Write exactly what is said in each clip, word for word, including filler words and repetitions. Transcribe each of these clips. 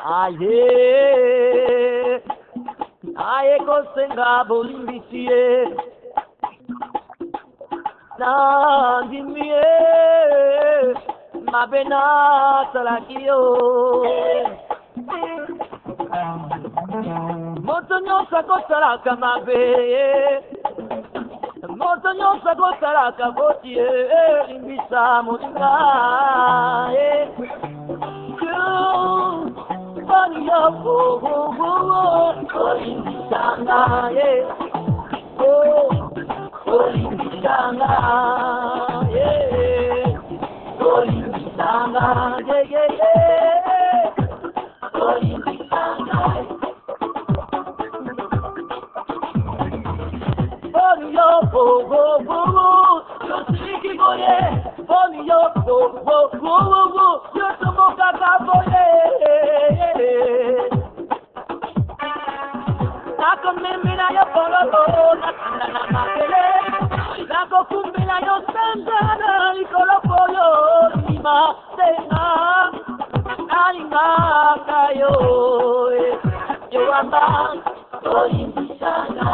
Aye, aye, kosenga bolimbisie. Nandimie, mabena salakio. Moto nyonso kosalaka mabe, moto nyonso kosalaka botie, limbisa moninga. Boni yo bo bo bo, limbisa nga, oh, limbisa nga, yeah, limbisa nga, yeah yeah yeah, limbisa nga. Yo, bo, bo, bo, bo, yo siliki boye. Boni yo, bo, bo, bo, bo, bo, yo tomo kaka boye. Nako mimi na yo pololo, nakanda na makele. Nako kumbi na yo sendana, ikolo poyo, nima sena, nalinga kayo, yo amba, oyi mbishana.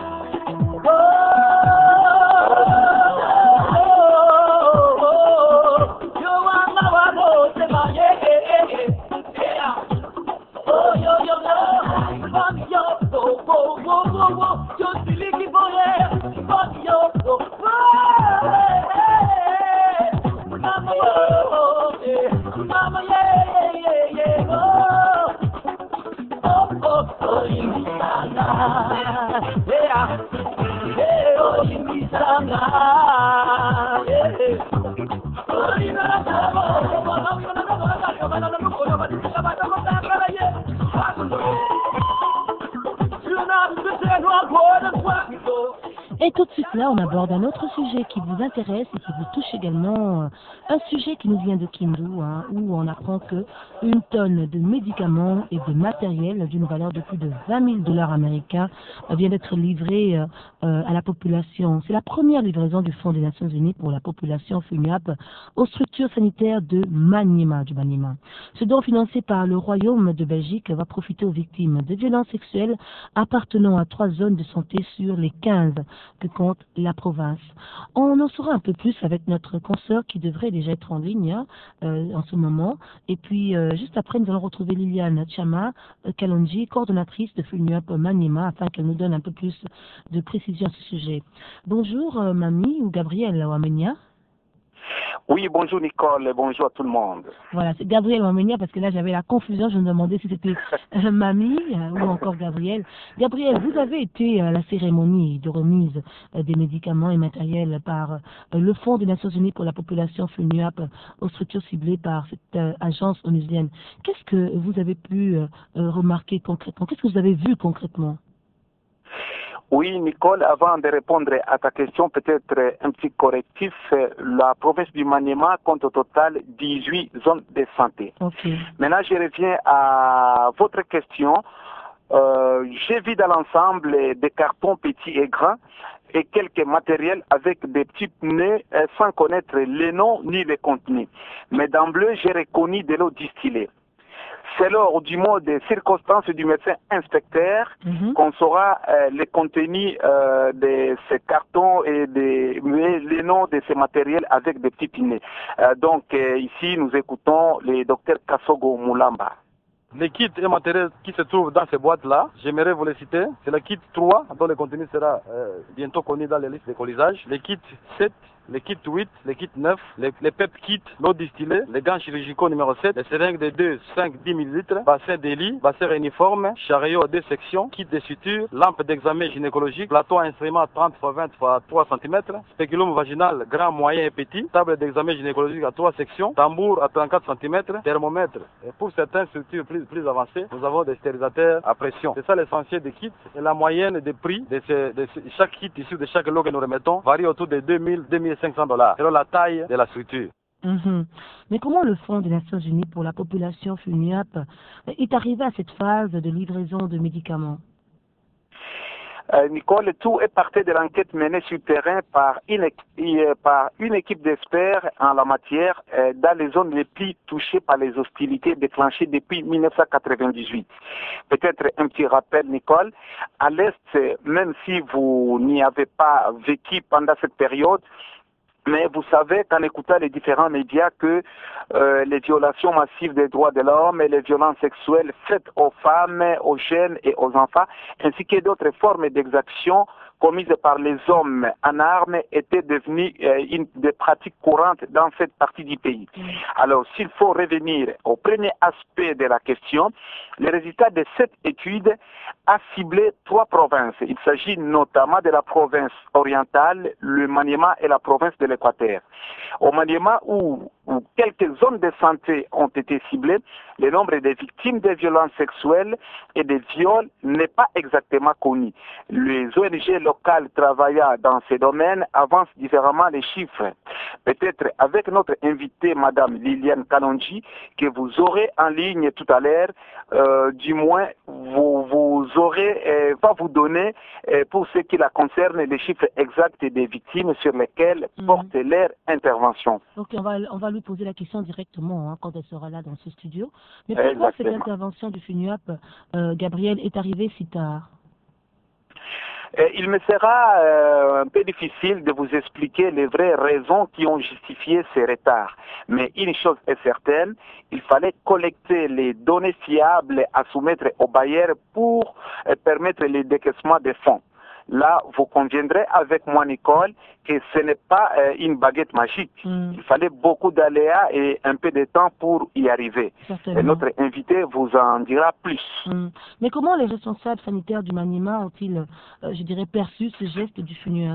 Et tout de suite là, on aborde un autre sujet qui vous intéresse et qui vous touche également, un sujet qui nous vient de Kindu, hein, où on apprend que une tonne de médicaments et de matériel d'une valeur de plus de vingt mille dollars américains vient d'être livrée euh, à la population. C'est la première livraison du Fonds des Nations Unies pour la population FUNUAP aux structures sanitaires de Maniema, du Maniema. Ce don financé par le Royaume de Belgique va profiter aux victimes de violences sexuelles appartenant à trois zones de santé sur les quinze que compte la province. On en saura un peu plus avec notre consoeur qui devrait déjà être en ligne hein, euh, en ce moment. Et puis, euh, juste après, nous allons retrouver Liliane Chama euh, Kalonji, coordonnatrice de FUNUAP Maniema, afin qu'elle nous donne un peu plus de précision à ce sujet. Bonjour, euh, Mamie ou Gabriel Wamenia. Oui, bonjour Nicole, et bonjour à tout le monde. Voilà, c'est Gabriel Wamenia parce que là j'avais la confusion, je me demandais si c'était euh, Mamie euh, ou encore Gabriel. Gabriel, vous avez été à la cérémonie de remise euh, des médicaments et matériels par euh, le Fonds des Nations Unies pour la population FUNUAP aux structures ciblées par cette euh, agence onusienne. Qu'est-ce que vous avez pu euh, remarquer concrètement? Qu'est-ce que vous avez vu concrètement? Oui, Nicole, avant de répondre à ta question, peut-être un petit correctif. La province du Maniema compte au total dix-huit zones de santé. Okay. Maintenant, je reviens à votre question. Euh, J'ai vu dans l'ensemble des cartons petits et grands et quelques matériels avec des petits pneus euh, sans connaître les noms ni les contenus. Mais d'emblée, j'ai reconnu de l'eau distillée. C'est lors du mot des circonstances du médecin inspecteur mm-hmm. qu'on saura euh, les contenus euh, de ces cartons et des, les noms de ces matériels avec des petits pinets. Euh, donc euh, ici, nous écoutons le docteur Kassogo Moulamba. Les kits et matériels qui se trouvent dans ces boîtes-là, j'aimerais vous les citer. C'est le kit trois, dont le contenu sera euh, bientôt connu dans les listes de colisage. Le kit sept, le kit huit, le kit neuf, les, les P E P kits, l'eau distillée, les gants chirurgicaux numéro sept, les seringues de deux, cinq, dix millilitres, bassin de lit, bassin uniforme, chariot à deux sections, kit de suture, lampe d'examen gynécologique, plateau à instrument trente par vingt par trois centimètres, spéculum vaginal grand, moyen et petit, table d'examen gynécologique à trois sections, tambour à trente-quatre centimètres, thermomètre. Et pour certaines structures plus, plus avancées, nous avons des stérilisateurs à pression. C'est ça l'essentiel des kits. Et la moyenne des prix de, ce, de ce, chaque kit issu de chaque lot que nous remettons varie autour de deux mille, deux mille cinq cents dollars, selon la taille de la structure. Mmh. Mais comment le Fonds des Nations Unies pour la population FUNUAP est arrivé à cette phase de livraison de médicaments? Euh, Nicole, tout est parti de l'enquête menée sur terrain par une, par une équipe d'experts en la matière euh, dans les zones les plus touchées par les hostilités déclenchées depuis mille neuf cent quatre-vingt-dix-huit. Peut-être un petit rappel, Nicole. À l'Est, même si vous n'y avez pas vécu pendant cette période, mais vous savez, qu'en écoutant les différents médias, que euh, les violations massives des droits de l'homme et les violences sexuelles faites aux femmes, aux jeunes et aux enfants, ainsi que d'autres formes d'exactions commises par les hommes en armes étaient devenues euh, une des pratiques courantes dans cette partie du pays. Alors, s'il faut revenir au premier aspect de la question, les résultats de cette étude a ciblé trois provinces. Il s'agit notamment de la province orientale, le Maniema et la province de l'Équateur. Au Maniema, où, où quelques zones de santé ont été ciblées, le nombre de victimes de violences sexuelles et de viols n'est pas exactement connu. Les O N G locales travaillant dans ces domaines avancent différemment les chiffres. Peut-être avec notre invitée, Madame Liliane Kalonji, que vous aurez en ligne tout à l'heure, euh, du moins vous, vous aurez, euh, va vous donner, euh, pour ce qui la concerne, les chiffres exacts des victimes sur lesquelles mmh. porte leur intervention. Ok, on va, on va lui poser la question directement hein, quand elle sera là dans ce studio. Mais pourquoi Exactement. cette intervention du FUNUAP, euh, Gabriel, est arrivée si tard? Il me sera euh, un peu difficile de vous expliquer les vraies raisons qui ont justifié ces retards. Mais une chose est certaine, il fallait collecter les données fiables à soumettre aux bailleurs pour euh, permettre le décaissement des fonds. Là, vous conviendrez avec moi, Nicole, que ce n'est pas euh, une baguette magique. Mm. Il fallait beaucoup d'aléas et un peu de temps pour y arriver. Et notre invité vous en dira plus. Mm. Mais comment les responsables sanitaires du Maniema ont-ils, euh, je dirais, perçu ce geste du FUNUAP?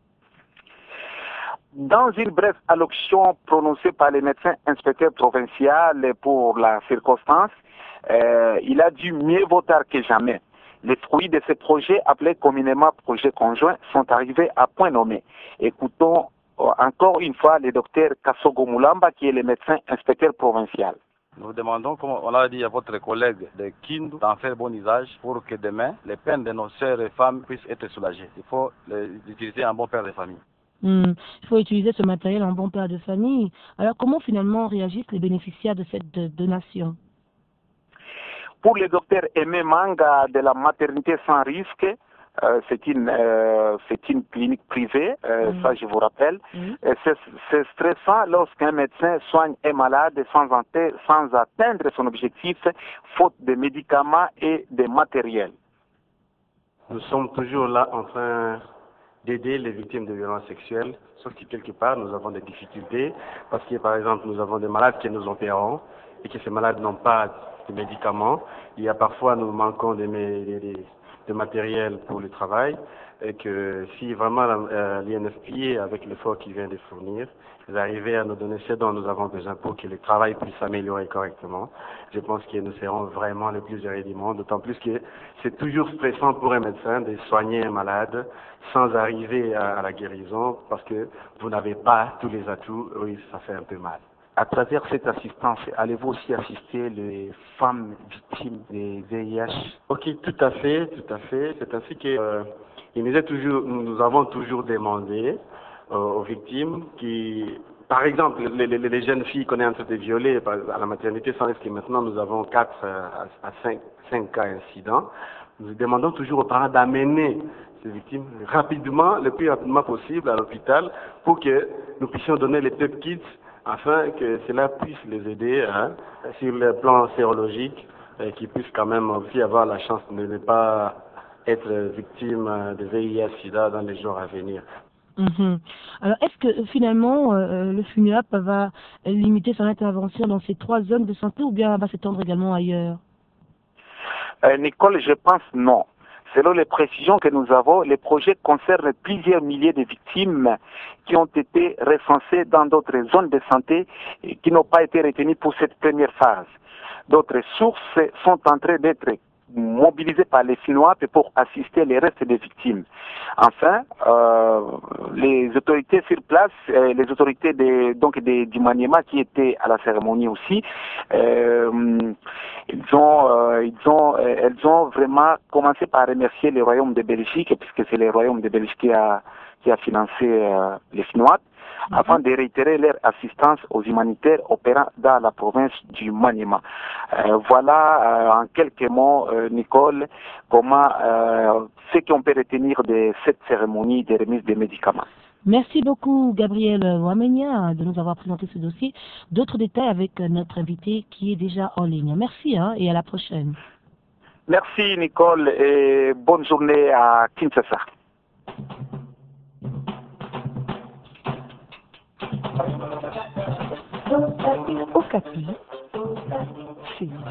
Dans une brève allocution prononcée par les médecins inspecteurs provinciaux pour la circonstance, euh, il a dit mieux vaut tard que jamais. Les fruits de ces projets, appelés communément projets conjoints, sont arrivés à point nommé. Écoutons encore une fois le docteur Kassogo Moulamba, qui est le médecin inspecteur provincial. Nous demandons, comme on l'a dit à votre collègue de Kindu, d'en faire bon usage pour que demain, les peines de nos sœurs et femmes puissent être soulagées. Il faut utiliser un bon père de famille. Mmh. Il faut utiliser ce matériel en bon père de famille. Alors, comment finalement réagissent les bénéficiaires de cette donation? Pour le docteur Aimé Manga de la maternité sans risque, euh, c'est une, euh, c'est une clinique privée, euh, mmh. ça je vous rappelle. Mmh. C'est stressant lorsqu'un médecin soigne un malade sans, sans atteindre son objectif, faute de médicaments et de matériel. Nous sommes toujours là en train d'aider les victimes de violences sexuelles, sauf que quelque part nous avons des difficultés, parce que par exemple nous avons des malades qui nous opérons et que ces malades n'ont pas de médicaments. Il y a parfois nous manquons de, de, de matériel pour le travail et que si vraiment euh, l'I N F P, avec l'effort qu'il vient de fournir, ils arrivaient à nous donner ce dont nous avons besoin pour que le travail puisse s'améliorer correctement, je pense que nous serons vraiment les plus heureux du monde, d'autant plus que c'est toujours stressant pour un médecin de soigner un malade sans arriver à, à la guérison parce que vous n'avez pas tous les atouts. Oui, ça fait un peu mal. À travers cette assistance, allez-vous aussi assister les femmes victimes des V I H? Ok, tout à fait, tout à fait. C'est ainsi que euh, il nous, est toujours, nous avons toujours demandé euh, aux victimes qui, par exemple, les, les, les jeunes filles qu'on est en train de violer à la maternité sans risque, maintenant nous avons quatre à cinq cas incidents. Nous demandons toujours aux parents d'amener ces victimes rapidement, le plus rapidement possible à l'hôpital pour que nous puissions donner les top kits afin que cela puisse les aider hein, sur le plan sérologique et qu'ils puissent quand même aussi avoir la chance de ne pas être victimes de V I H sida dans les jours à venir. Mmh. Alors, est-ce que finalement euh, le FUNUAP va limiter son intervention dans ces trois zones de santé ou bien va s'étendre également ailleurs? euh, Nicole, je pense non. Selon les précisions que nous avons, les projets concernent plusieurs milliers de victimes qui ont été recensées dans d'autres zones de santé et qui n'ont pas été retenues pour cette première phase. D'autres sources sont en train d'être mobilisés par les FINUAP pour assister les restes des victimes. Enfin, euh, les autorités sur place, euh, les autorités des, donc des, du Maniema qui étaient à la cérémonie aussi, euh, ils ont, euh, ils ont, euh, elles ont vraiment commencé par remercier le Royaume de Belgique, puisque c'est le Royaume de Belgique qui a, qui a financé euh, les FINUAP, mm-hmm. afin de réitérer leur assistance aux humanitaires opérant dans la province du Maniema. Euh, voilà euh, en quelques mots, euh, Nicole, comment euh, ce qu'on peut retenir de cette cérémonie de remise des médicaments. Merci beaucoup, Gabriel Wamenia, de nous avoir présenté ce dossier. D'autres détails avec notre invité qui est déjà en ligne. Merci hein, et à la prochaine. Merci, Nicole, et bonne journée à Kinshasa. Okapi, c'est vous.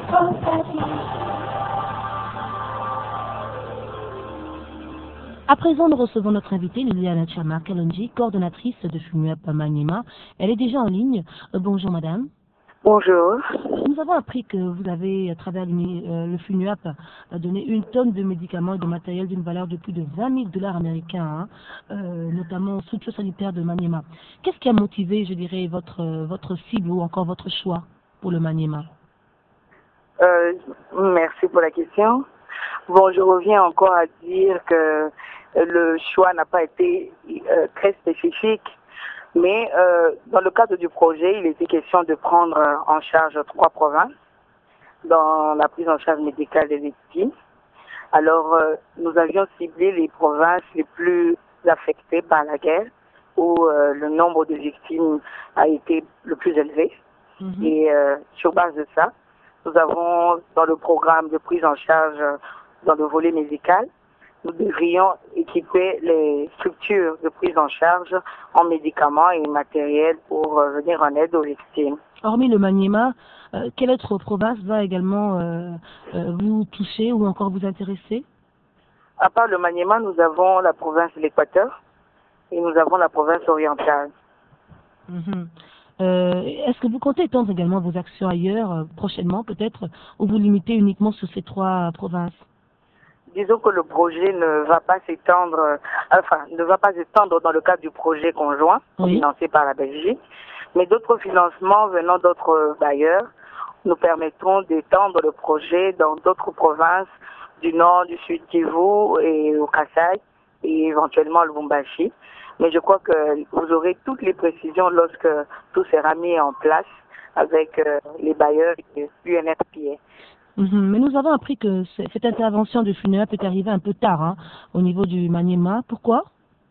À présent, nous recevons notre invitée, Liliana Chama Kalonji, coordonnatrice de FINUAP Maniema. Elle est déjà en ligne. Euh, bonjour, madame. Bonjour. Nous avons appris que vous avez, à travers le, euh, le FINUAP, donné une tonne de médicaments et de matériel d'une valeur de plus de vingt mille dollars américains, hein, euh, notamment au soutien sanitaire de Maniema. Qu'est-ce qui a motivé, je dirais, votre, votre cible ou encore votre choix pour le Maniema? euh, Merci pour la question. Bon, je reviens encore à dire que le choix n'a pas été euh, très spécifique. Mais euh, dans le cadre du projet, il était question de prendre en charge trois provinces dans la prise en charge médicale des victimes. Alors, euh, nous avions ciblé les provinces les plus affectées par la guerre, où euh, le nombre de victimes a été le plus élevé. Mm-hmm. Et euh, sur base de ça, nous avons, dans le programme de prise en charge dans le volet médical, nous devrions équiper les structures de prise en charge en médicaments et matériel pour euh, venir en aide aux victimes. Hormis le Maniema, euh, quelle autre province va également euh, euh, vous toucher ou encore vous intéresser? À part le Maniema, nous avons la province de l'Équateur et nous avons la province orientale. Mm-hmm. Euh, est-ce que vous comptez étendre également vos actions ailleurs, euh, prochainement peut-être, ou vous limitez uniquement sur ces trois euh, provinces? Disons que le projet ne va pas s'étendre, euh, enfin, ne va pas s'étendre dans le cadre du projet conjoint, oui. financé par la Belgique, mais d'autres financements venant d'autres bailleurs nous permettront d'étendre le projet dans d'autres provinces du nord, du sud Kivu et au Kasaï, et éventuellement le Lubumbashi. Mais je crois que vous aurez toutes les précisions lorsque tout sera mis en place avec euh, les bailleurs et l'U N F P A. Mm-hmm. Mais nous avons appris que cette intervention du FINUAP est arrivée un peu tard hein, au niveau du Maniema. Pourquoi?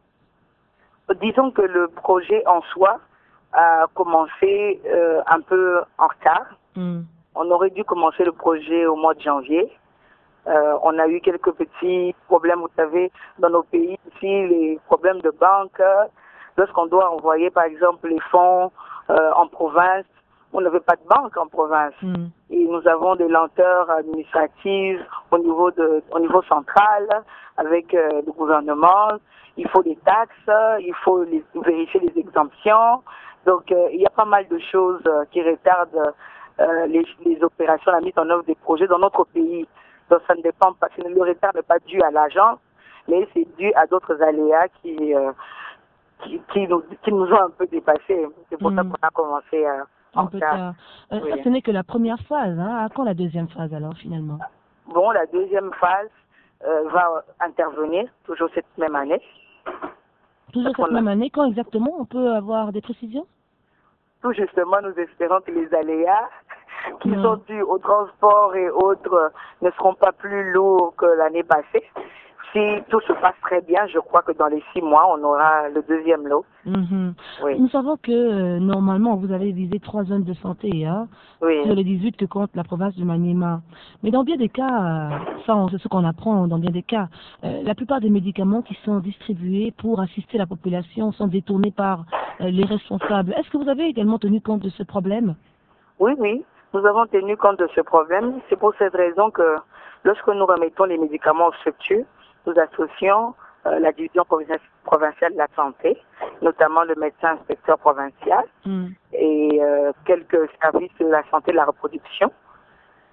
Disons que le projet en soi a commencé euh, un peu en retard. Mm. On aurait dû commencer le projet au mois de janvier. Euh, on a eu quelques petits problèmes, vous savez, dans nos pays ici, les problèmes de banque. Lorsqu'on doit envoyer, par exemple, les fonds euh, en province, on n'avait pas de banque en province. Mm. Et nous avons des lenteurs administratives au niveau de, au niveau central, avec euh, le gouvernement. Il faut des taxes, il faut les, vérifier les exemptions. Donc, euh, il y a pas mal de choses euh, qui retardent euh, les, les opérations, la mise en œuvre des projets dans notre pays. Donc, ça ne dépend pas, le retard n'est pas dû à l'agence, mais c'est dû à d'autres aléas qui, euh, qui, qui, nous, qui nous ont un peu dépassés. C'est pour mm. ça qu'on a commencé à... Un peu tard. Euh, oui. Ça, ce n'est que la première phase. Hein. À quand la deuxième phase, alors, finalement? Bon, la deuxième phase euh, va intervenir, toujours cette même année. Toujours cette même a... année? Quand exactement? On peut avoir des précisions? Tout justement, nous espérons que les aléas qui non. sont dus au transport et autres ne seront pas plus lourds que l'année passée. Si tout se passe très bien, je crois que dans les six mois, on aura le deuxième lot. Mm-hmm. Oui. Nous savons que euh, normalement, vous avez visé trois zones de santé, hein, oui. sur les dix-huit que compte la province du Maniema. Mais dans bien des cas, euh, ça c'est ce qu'on apprend dans bien des cas, euh, la plupart des médicaments qui sont distribués pour assister la population sont détournés par euh, les responsables. Est-ce que vous avez également tenu compte de ce problème? Oui, oui, nous avons tenu compte de ce problème. C'est pour cette raison que lorsque nous remettons les médicaments aux structures, nous associons euh, la division provinciale de la santé, notamment le médecin inspecteur provincial mm. et euh, quelques services de la santé et de la reproduction.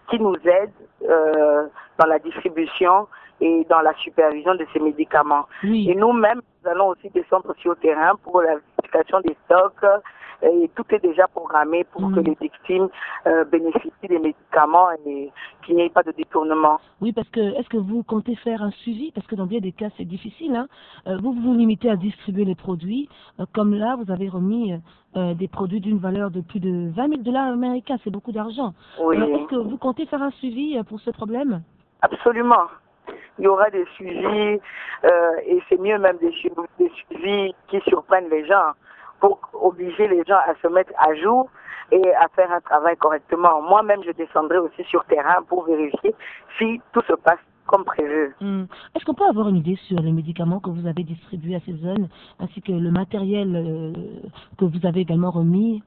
qui nous aident euh, dans la distribution et dans la supervision de ces médicaments. Oui. Et nous-mêmes, nous allons aussi descendre sur le terrain pour la vérification des stocks. Et tout est déjà programmé pour mmh. que les victimes euh, bénéficient des médicaments et qu'il n'y ait pas de détournement. Oui, parce que est-ce que vous comptez faire un suivi? Parce que dans bien des cas, c'est difficile. Hein? Euh, vous vous limitez à distribuer les produits. Euh, comme là, vous avez remis euh, des produits d'une valeur de plus de vingt mille dollars américains. C'est beaucoup d'argent. Oui. Euh, est-ce que vous comptez faire un suivi pour ce problème? Absolument. Il y aura des suivis euh, et c'est mieux même des suivis, des suivis qui surprennent les gens, pour obliger les gens à se mettre à jour et à faire un travail correctement. Moi-même, je descendrai aussi sur terrain pour vérifier si tout se passe comme prévu. Mmh. Est-ce qu'on peut avoir une idée sur les médicaments que vous avez distribués à ces zones, ainsi que le matériel euh, que vous avez également remis?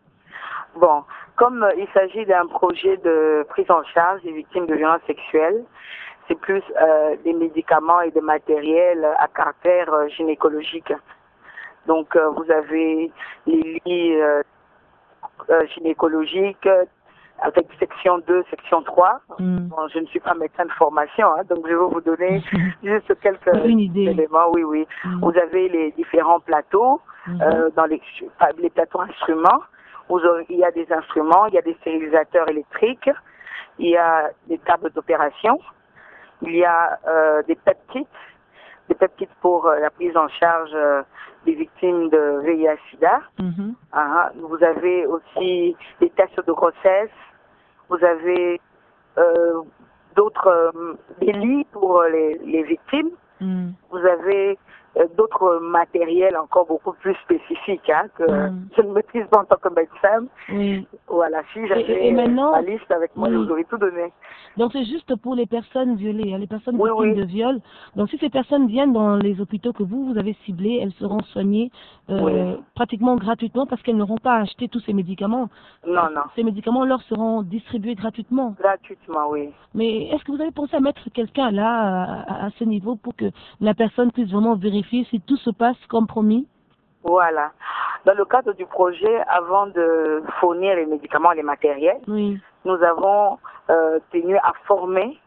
Bon, comme euh, il s'agit d'un projet de prise en charge des victimes de violences sexuelles, c'est plus euh, des médicaments et des matériels à caractère euh, gynécologique. Donc, euh, vous avez les lits euh, euh, gynécologiques avec section deux, section trois. Mm. Bon, je ne suis pas médecin de formation, hein, donc je vais vous donner juste quelques éléments. Oui, oui. Mm. Vous avez les différents plateaux, mm. euh, dans les, les plateaux instruments. Vous aurez, il y a des instruments, il y a des stérilisateurs électriques, il y a des tables d'opération, il y a euh, des P E P kits, des P E P kits pour euh, la prise en charge euh, des victimes de V I H sida. Mm-hmm. Ah, vous avez aussi des tests de grossesse. Vous avez euh, d'autres euh, des lits pour les, les victimes. Mm. Vous avez euh, d'autres matériels encore beaucoup plus spécifiques hein, que mm. je ne maîtrise pas en tant que médecin. Mm. Voilà, si j'avais ma liste avec moi, oui. je vous aurais tout donné. Donc c'est juste pour les personnes violées, hein, les personnes oui, victimes oui. de viol. Donc si ces personnes viennent dans les hôpitaux que vous, vous avez ciblés, elles seront soignées euh, oui. pratiquement gratuitement parce qu'elles n'auront pas à acheter tous ces médicaments. Non, non. Ces médicaments leur seront distribués gratuitement. Gratuitement, oui. Mais est-ce que vous avez pensé à mettre quelqu'un là, à, à ce niveau, pour que la personne puisse vraiment vérifier si tout se passe comme promis? Voilà. Dans le cadre du projet, avant de fournir les médicaments et les matériels, oui. nous avons euh, tenu à former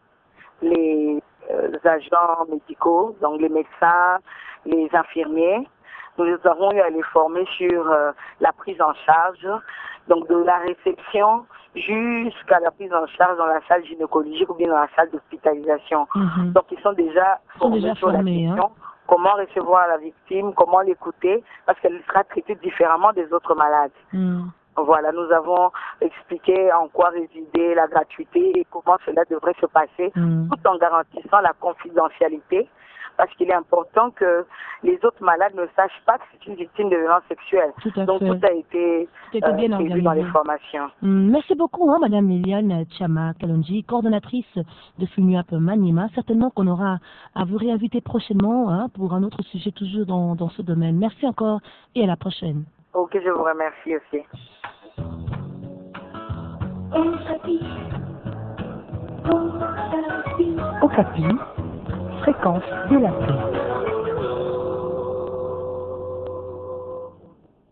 les, euh, les agents médicaux, donc les médecins, les infirmiers. Nous avons eu à les former sur euh, la prise en charge, donc de la réception jusqu'à la prise en charge dans la salle gynécologique ou bien dans la salle d'hospitalisation. Mm-hmm. Donc ils sont déjà formés sont déjà sur formés, la question. Hein. Comment recevoir la victime, comment l'écouter, parce qu'elle sera traitée différemment des autres malades. Mm. Voilà, nous avons expliqué en quoi résidait la gratuité et comment cela devrait se passer, mm. tout en garantissant la confidentialité, parce qu'il est important que les autres malades ne sachent pas que c'est une victime de violence sexuelle. Tout à Donc fait. tout a été euh, bien prévu dans les formations. Mm, merci beaucoup, hein, Madame Liliane Tchama Kalonji, coordonnatrice de FUNUAP Maniema. Certainement qu'on aura à vous réinviter prochainement hein, pour un autre sujet toujours dans, dans ce domaine. Merci encore et à la prochaine. Ok, je vous remercie aussi. Okapi, fréquence de la paix.